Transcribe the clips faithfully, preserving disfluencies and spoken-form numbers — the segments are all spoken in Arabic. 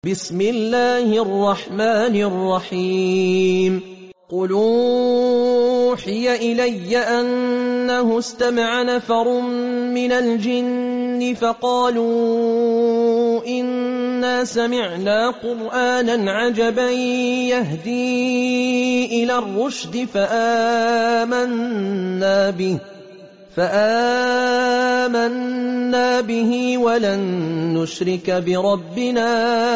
بسم الله الرحمن الرحيم قل أوحي إلي أنه استمع نفر من الجن فقالوا إنا سمعنا قرآنا عجبا يهدي إلى الرشد فآمنا به فآمنا به ولن نشرك بربنا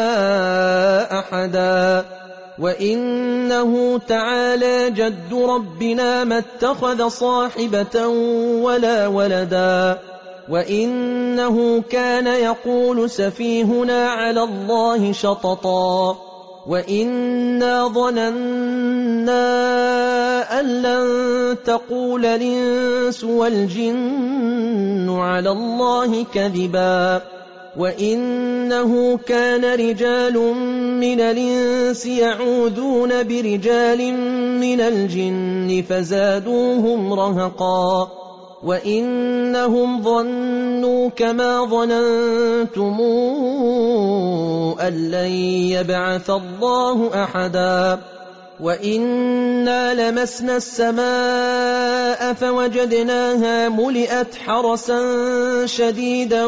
أحدا وإنه تعالى جد ربنا ما اتخذ صاحبة ولا ولدا وإنه كان يقول سفيهنا على الله شططا وإنا ظننا أن لن تقول الإنس والجن على الله كذبا وإنه كان رجال من الإنس يعوذون برجال من الجن فزادوهم رهقا وإنهم ظنوا كما ظننتم أن لن يبعث الله أحدا وإنا لمسنا السماء فوجدناها ملئت حرسا شديدا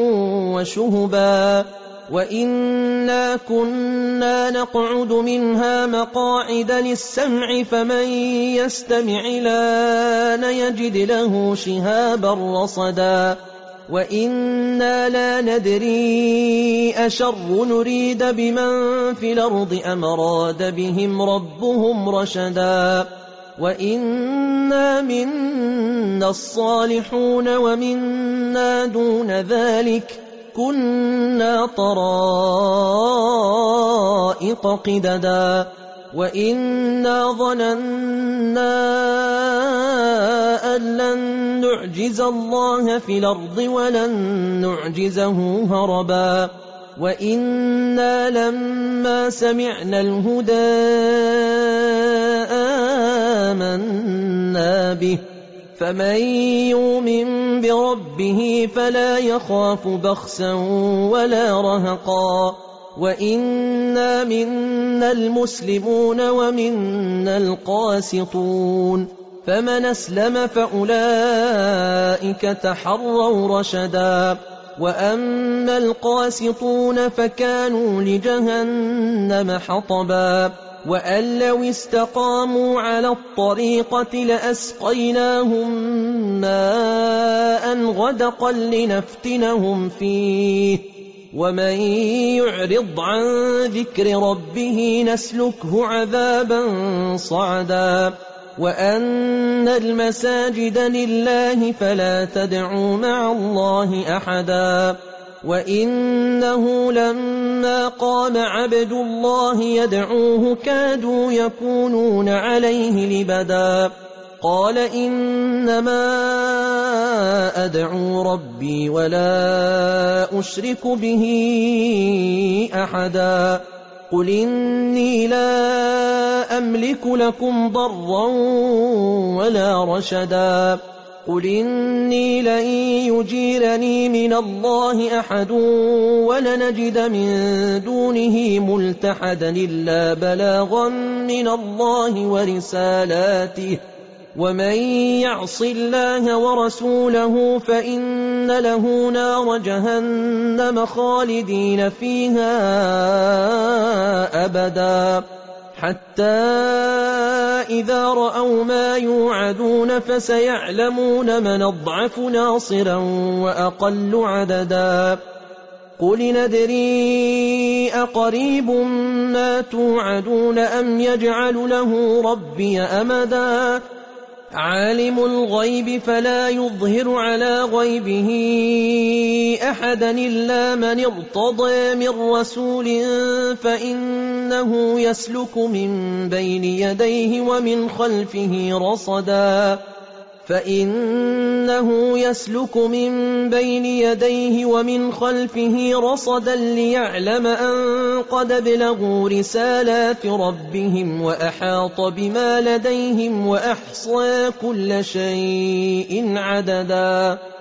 وشهبا وإنا كنا نقعد منها مقاعد للسمع فمن يستمع الآن يجد له شهابا رصدا وإنا لا ندري أشر نريد بمن في الأرض أم أراد بهم ربهم رشدا وإنا منا الصالحون ومنا دون ذلك كنا طرائق قددا وإنا ظننا أن لن نعجز الله في الأرض ولن نعجزه هربا وإنا لما سمعنا الهدى آمنا به فمن يؤمن بربه فلا يخاف بخسا ولا رهقا وإنا منا المسلمون ومنا القاسطون فمن أسلم فأولئك تحروا رشدا وأما القاسطون فكانوا لجهنم حطبا وأن لو استقاموا على الطريقة لأسقيناهم ماء غدقا لنفتنهم فيه ومن يعرض عن ذكر ربه نسلكه عذابا صعدا وأن المساجد لله فلا تدعوا مع الله أحدا وإنه لما قام عبد الله يدعوه كادوا يكونون عليه لبدا قال إنما أدعو ربي ولا أشرك به أحدا قل إني لا أملك لكم ضرا ولا رشدا قل إني لن يجيرني من الله أحد ولنجد من دونه ملتحدا إلا بلاغا من الله ورسالاته ومن يعص الله ورسوله فإن له نار جهنم خالدين فيها أبدا حتى إذا رأوا ما يوعدون فسيعلمون من أضعف ناصرا وأقل عددا قل ندري أقريب ما توعدون أم يجعل له ربي أمدا عالم الغيب فلا يظهر على غيبه أحدا إلا من ارتضى من رسول فإنه يسلك من بين يديه ومن خلفه رصدا فإنه يسلك من بين يديه ومن خلفه رصدا ليعلم أن قد بلغوا رسالات ربهم وأحاط بما لديهم وأحصى كل شيء عددا